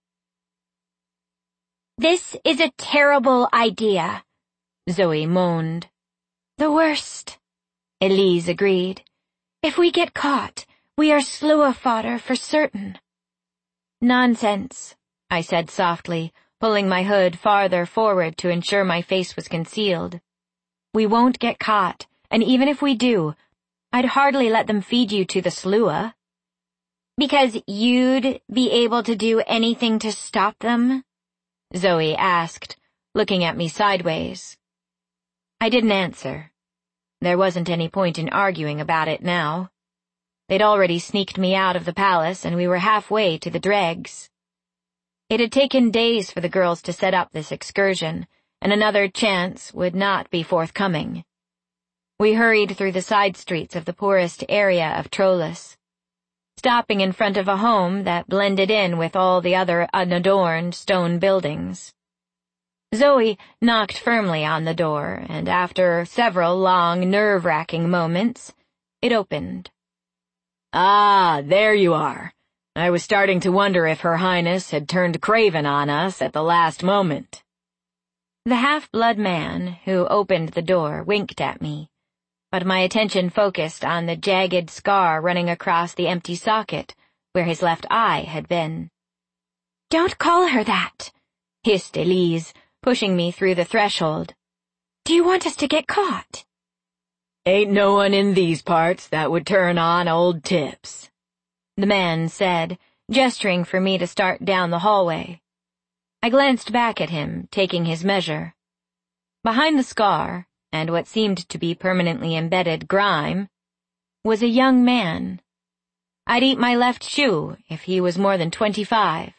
S2: "This is a terrible idea,"
S1: Zoe moaned.
S2: "The worst,"
S1: Elise agreed.
S2: "If we get caught, we are Slua fodder for certain."
S1: "Nonsense," I said softly, pulling my hood farther forward to ensure my face was concealed. "We won't get caught, and even if we do, I'd hardly let them feed you to the Slua."
S2: "Because you'd be able to do anything to stop them?"
S1: Zoe asked, looking at me sideways. I didn't answer. There wasn't any point in arguing about it now. They'd already sneaked me out of the palace, and we were halfway to the dregs. It had taken days for the girls to set up this excursion, and another chance would not be forthcoming. We hurried through the side streets of the poorest area of Trollus, stopping in front of a home that blended in with all the other unadorned stone buildings. Zoe knocked firmly on the door, and after several long, nerve-wracking moments, it opened.
S3: "Ah, there you are. I was starting to wonder if Her Highness had turned craven on us at the last moment."
S1: The half-blood man who opened the door winked at me, but my attention focused on the jagged scar running across the empty socket where his left eye had been.
S2: "Don't call her that,"
S1: hissed Elise, pushing me through the threshold.
S2: "Do you want us to get caught?"
S3: "Ain't no one in these parts that would turn on old tips,"
S1: the man said, gesturing for me to start down the hallway. I glanced back at him, taking his measure. Behind the scar, and what seemed to be permanently embedded grime, was a young man. I'd eat my left shoe if he was more than twenty-five.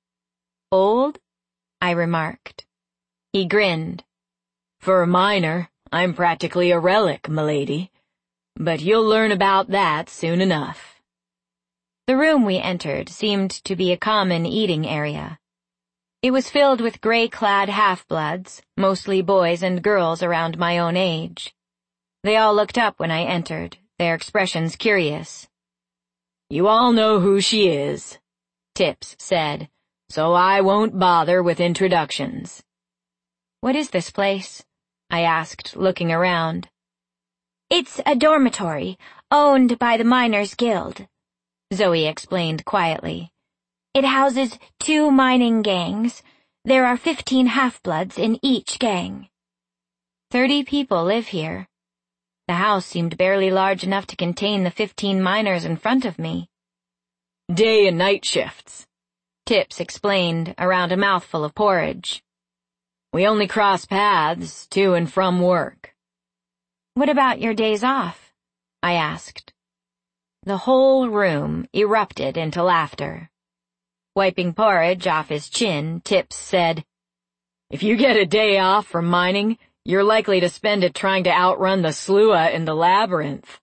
S1: Old? I remarked. He grinned. For a miner, I'm practically a relic, m'lady. But you'll learn about that soon enough. The room we entered seemed to be a common eating area. It was filled with gray-clad half-bloods, mostly boys and girls around my own age. They all looked up when I entered, their expressions curious. You all know who she is, Tips said, so I won't bother with introductions. What is this place? I asked, looking around.
S2: It's a dormitory, owned by the Miners' Guild, Zoe explained quietly. It houses two mining gangs. There are fifteen half-bloods in each gang.
S1: Thirty people live here. The house seemed barely large enough to contain the fifteen miners in front of me. Day and night shifts, Tips explained around a mouthful of porridge. We only cross paths to and from work.
S2: What about your days off? I asked.
S1: The whole room erupted into laughter. Wiping porridge off his chin, Tips said, If you get a day off from mining, you're likely to spend it trying to outrun the Slua in the labyrinth.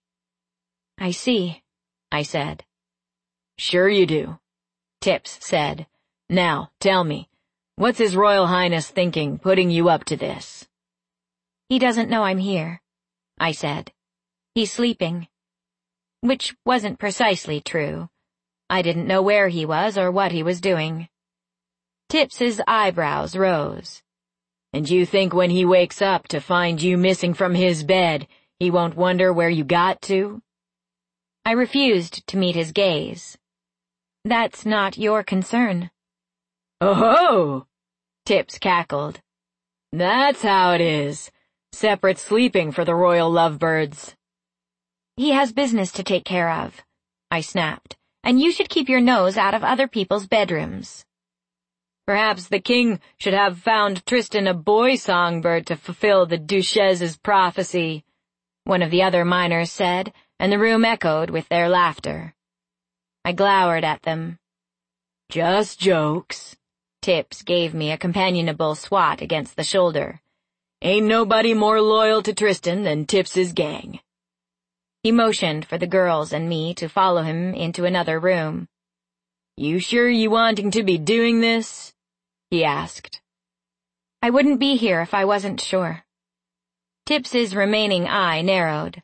S2: I see,
S1: I said. Sure you do, Tips said. Now, tell me, what's His Royal Highness thinking putting you up to this?
S2: He doesn't know I'm here, I said. He's sleeping. Which wasn't precisely true. I didn't know where he was or what he was doing.
S1: Tips's eyebrows rose. And you think when he wakes up to find you missing from his bed, he won't wonder where you got to?
S2: I refused to meet his gaze. That's not your concern.
S1: Oh-ho! Tips cackled. That's how it is. Separate sleeping for the royal lovebirds.
S2: He has business to take care of, I snapped, and you should keep your nose out of other people's bedrooms.
S1: Perhaps the king should have found Tristan a boy songbird to fulfill the Duchesse's prophecy, one of the other miners said, and the room echoed with their laughter. I glowered at them. Just jokes. Tips gave me a companionable swat against the shoulder. Ain't nobody more loyal to Tristan than Tips's gang. He motioned for the girls and me to follow him into another room. You sure you wanting to be doing this? He asked.
S2: I wouldn't be here if I wasn't sure.
S1: Tips's remaining eye narrowed.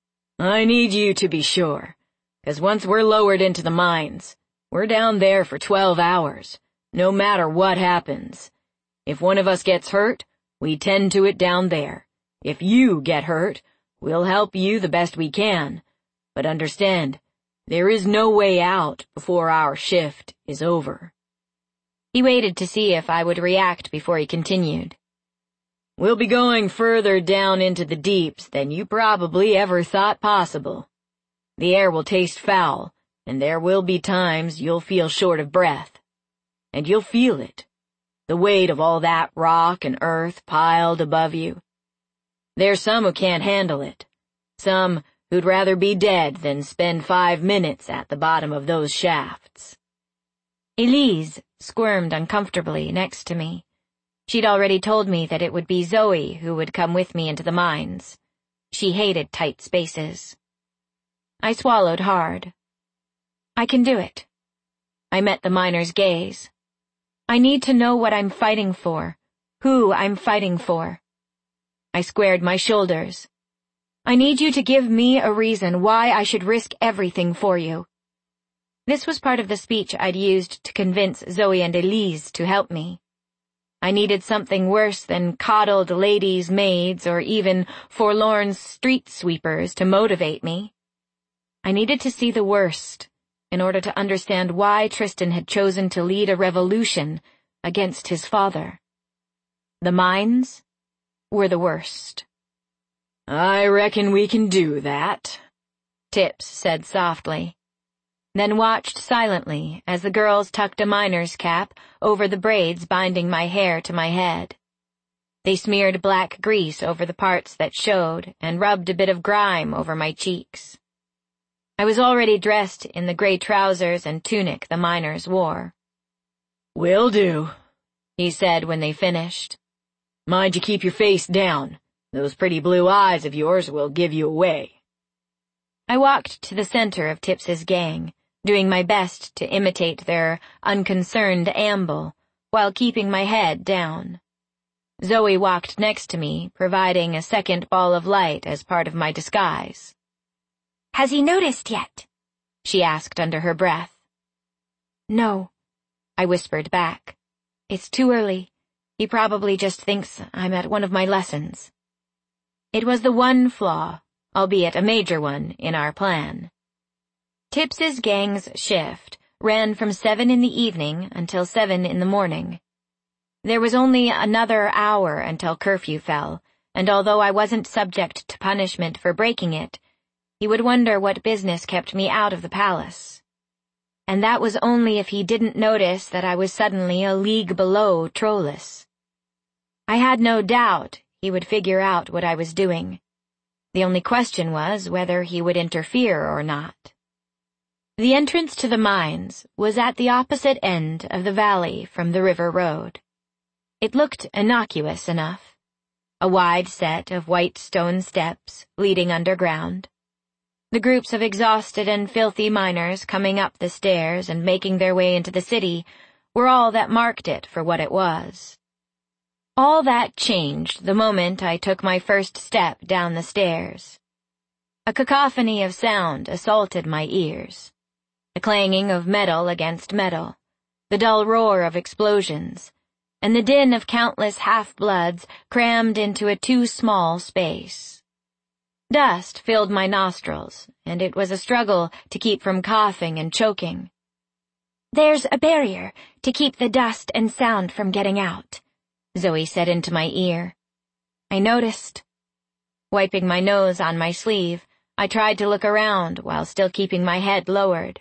S1: I need you to be sure, 'cause once we're lowered into the mines, we're down there for twelve hours, no matter what happens. If one of us gets hurt, we tend to it down there. If you get hurt, we'll help you the best we can. But understand, there is no way out before our shift is over.
S2: He waited to see if I would react before he continued.
S1: We'll be going further down into the deeps than you probably ever thought possible. The air will taste foul, and there will be times you'll feel short of breath. And you'll feel it, the weight of all that rock and earth piled above you. There's some who can't handle it, some who'd rather be dead than spend five minutes at the bottom of those shafts.
S2: Elise squirmed uncomfortably next to me. She'd already told me that it would be Zoe who would come with me into the mines. She hated tight spaces. I swallowed hard. I can do it. I met the miner's gaze. I need to know what I'm fighting for, who I'm fighting for. I squared my shoulders. I need you to give me a reason why I should risk everything for you. This was part of the speech I'd used to convince Zoe and Elise to help me. I needed something worse than coddled ladies' maids or even forlorn street sweepers to motivate me. I needed to see the worst in order to understand why Tristan had chosen to lead a revolution against his father. The mines were the worst.
S1: I reckon we can do that, Tips said softly. then watched silently as the girls tucked a miner's cap over the braids binding my hair to my head. They smeared black grease over the parts that showed and rubbed a bit of grime over my cheeks. I was already dressed in the gray trousers and tunic the miners wore.
S3: "Will do,"
S1: he said when they finished.
S3: "Mind you keep your face down. Those pretty blue eyes of yours will give you away."
S1: I walked to the center of Tips's gang, doing my best to imitate their unconcerned amble, while keeping my head down. Zoe walked next to me, providing a second ball of light as part of my disguise.
S2: "Has he noticed yet?"
S1: she asked under her breath.
S2: "No,"
S1: I whispered back. "It's too early. He probably just thinks I'm at one of my lessons." It was the one flaw, albeit a major one, in our plan. Tips's gang's shift ran from seven in the evening until seven in the morning. There was only another hour until curfew fell, and although I wasn't subject to punishment for breaking it, he would wonder what business kept me out of the palace. And that was only if he didn't notice that I was suddenly a league below Trollus. I had no doubt he would figure out what I was doing. The only question was whether he would interfere or not. The entrance to the mines was at the opposite end of the valley from the river road. It looked innocuous enough. A wide set of white stone steps leading underground. The groups of exhausted and filthy miners coming up the stairs and making their way into the city were all that marked it for what it was. All that changed the moment I took my first step down the stairs. A cacophony of sound assaulted my ears. The clanging of metal against metal, the dull roar of explosions, and the din of countless half-bloods crammed into a too small space. Dust filled my nostrils, and it was a struggle to keep from coughing and choking.
S2: "There's a barrier to keep the dust and sound from getting out,"
S1: Zoe said into my ear. I noticed. Wiping my nose on my sleeve, I tried to look around while still keeping my head lowered.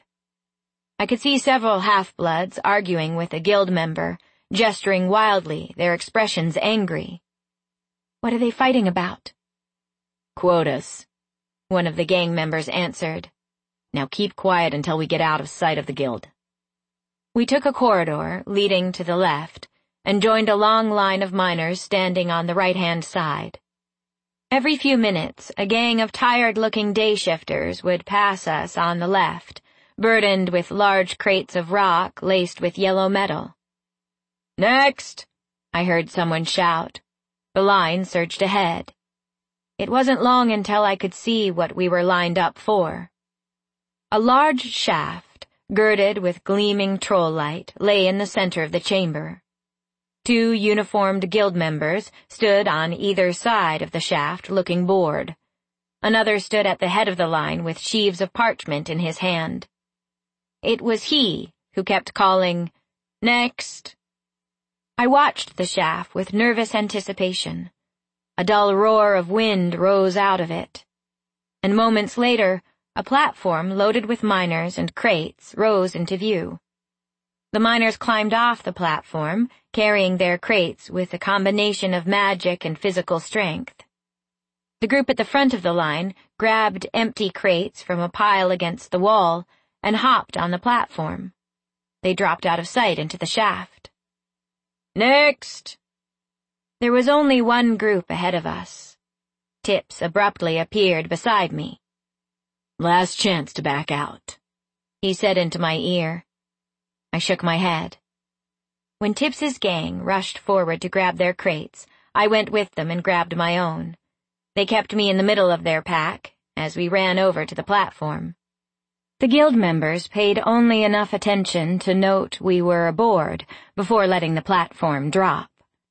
S1: I could see several half-bloods arguing with a guild member, gesturing wildly, their expressions angry.
S2: "What are they fighting about?"
S1: "Quotas," one of the gang members answered. "Now keep quiet until we get out of sight of the guild." We took a corridor leading to the left and joined a long line of miners standing on the right-hand side. Every few minutes, a gang of tired-looking day shifters would pass us on the left, burdened with large crates of rock laced with yellow metal. "Next!" I heard someone shout. The line surged ahead. It wasn't long until I could see what we were lined up for. A large shaft, girded with gleaming troll light, lay in the center of the chamber. Two uniformed guild members stood on either side of the shaft, looking bored. Another stood at the head of the line with sheaves of parchment in his hand. It was he who kept calling, "Next!" I watched the shaft with nervous anticipation. A dull roar of wind rose out of it. And moments later, a platform loaded with miners and crates rose into view. The miners climbed off the platform, carrying their crates with a combination of magic and physical strength. The group at the front of the line grabbed empty crates from a pile against the wall and hopped on the platform. They dropped out of sight into the shaft. "Next!" There was only one group ahead of us. Tips abruptly appeared beside me. "Last chance to back out," he said into my ear. I shook my head. When Tips's gang rushed forward to grab their crates, I went with them and grabbed my own. They kept me in the middle of their pack as we ran over to the platform. The guild members paid only enough attention to note we were aboard before letting the platform drop.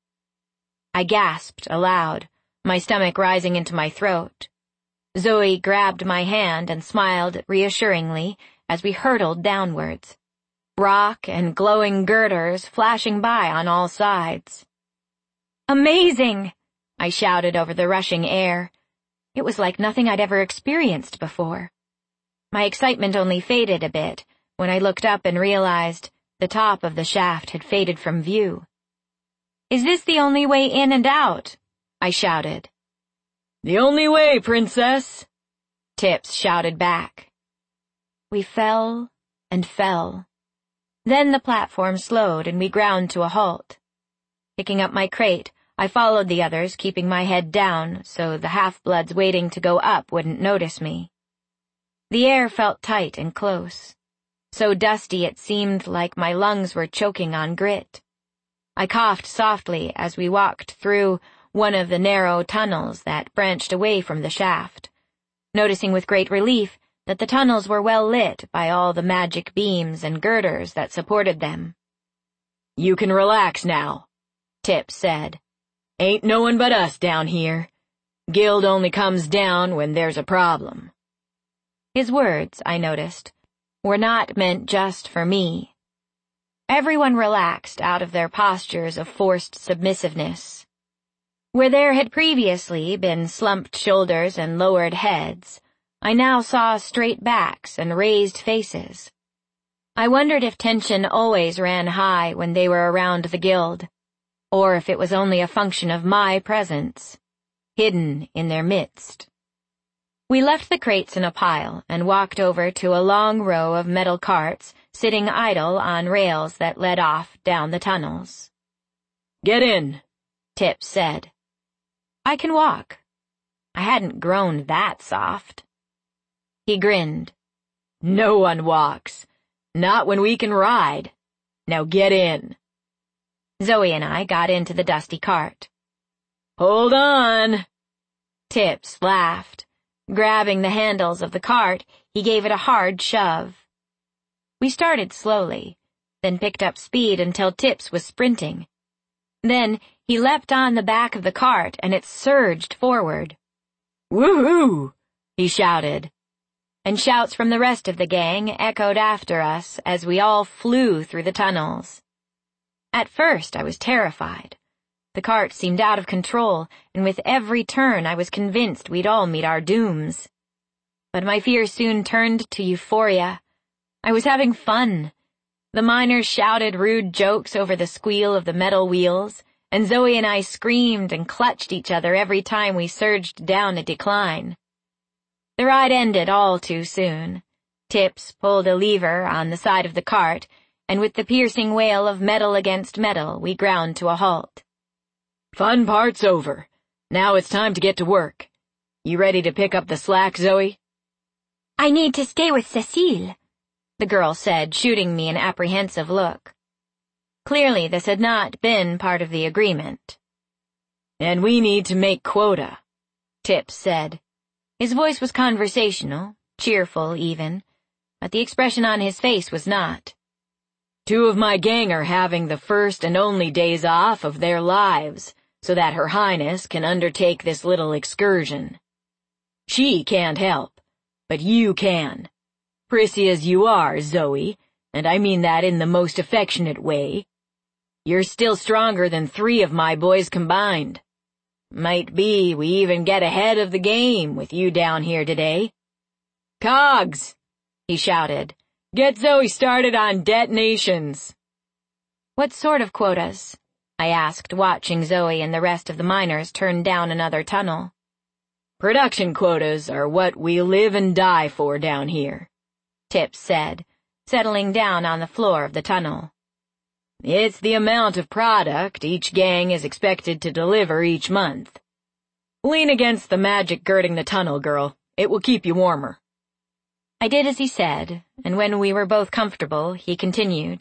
S1: I gasped aloud, my stomach rising into my throat. Zoe grabbed my hand and smiled reassuringly as we hurtled downwards. Rock and glowing girders flashing by on all sides. "Amazing!" I shouted over the rushing air. It was like nothing I'd ever experienced before. My excitement only faded a bit when I looked up and realized the top of the shaft had faded from view. "Is this the only way in and out?" I shouted.
S3: "The only way, Princess,"
S1: Tips shouted back. We fell and fell. Then the platform slowed and we ground to a halt. Picking up my crate, I followed the others, keeping my head down so the half-bloods waiting to go up wouldn't notice me. The air felt tight and close. So dusty it seemed like my lungs were choking on grit. I coughed softly as we walked through one of the narrow tunnels that branched away from the shaft, noticing with great relief that the tunnels were well lit by all the magic beams and girders that supported them.
S3: "You can relax now," Tips said. "Ain't no one but us down here. Guild only comes down when there's a problem."
S1: His words, I noticed, were not meant just for me. Everyone relaxed out of their postures of forced submissiveness. Where there had previously been slumped shoulders and lowered heads, I now saw straight backs and raised faces. I wondered if tension always ran high when they were around the guild, or if it was only a function of my presence, hidden in their midst. We left the crates in a pile and walked over to a long row of metal carts sitting idle on rails that led off down the tunnels.
S3: "Get in,"
S1: Tips said. "I can walk." I hadn't grown that soft. He grinned.
S3: "No one walks. Not when we can ride. Now get in."
S1: Zoe and I got into the dusty cart.
S3: "Hold on."
S1: Tips laughed. Grabbing the handles of the cart, he gave it a hard shove. We started slowly, then picked up speed until Tips was sprinting. Then he leapt on the back of the cart and it surged forward.
S3: "Woohoo!"
S1: he shouted. And shouts from the rest of the gang echoed after us as we all flew through the tunnels. At first I was terrified. The cart seemed out of control, and with every turn I was convinced we'd all meet our dooms. But my fear soon turned to euphoria. I was having fun. The miners shouted rude jokes over the squeal of the metal wheels, and Zoe and I screamed and clutched each other every time we surged down a decline. The ride ended all too soon. Tips pulled a lever on the side of the cart, and with the piercing wail of metal against metal, we ground to a halt.
S3: "Fun part's over. Now it's time to get to work. You ready to pick up the slack, Zoe?"
S1: "I need to stay with Cecile," the girl said, shooting me an apprehensive look. Clearly this had not been part of the agreement.
S3: "And we need to make quota,"
S1: Tips said. His voice was conversational, cheerful even, but the expression on his face was not.
S3: "Two of my gang are having the first and only days off of their lives, so that Her Highness can undertake this little excursion. She can't help, but you can. Prissy as you are, Zoe, and I mean that in the most affectionate way. You're still stronger than three of my boys combined. Might be we even get ahead of the game with you down here today. Cogs!" he shouted. "Get Zoe started on detonations."
S1: "What sort of quotas?" I asked, watching Zoe and the rest of the miners turn down another tunnel.
S3: "Production quotas are what we live and die for down here," Tips said, settling down on the floor of the tunnel. "It's the amount of product each gang is expected to deliver each month. Lean against the magic girding the tunnel, girl. It will keep you warmer."
S1: I did as he said, and when we were both comfortable, he continued.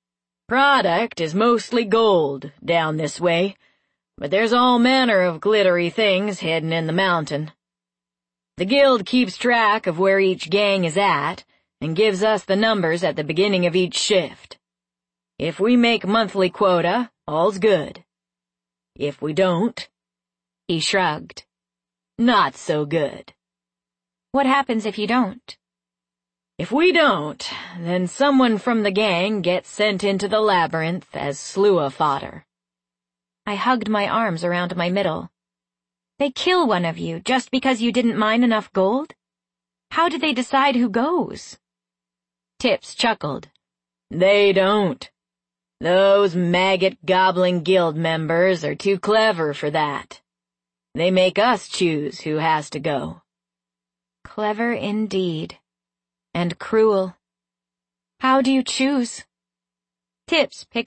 S3: "Product is mostly gold down this way, but there's all manner of glittery things hidden in the mountain. The guild keeps track of where each gang is at and gives us the numbers at the beginning of each shift. If we make monthly quota, all's good. If we don't," he shrugged, "not so good."
S1: "What happens if you don't?"
S3: "If we don't, then someone from the gang gets sent into the labyrinth as slua fodder."
S1: I hugged my arms around my middle. "They kill one of you just because you didn't mine enough gold?"
S3: How do they decide who goes?
S1: Tips chuckled.
S3: They don't. Those maggot-gobbling guild members are too clever for that. They make us choose who has to go.
S1: Clever indeed. And cruel. How do you choose?
S3: Tips picked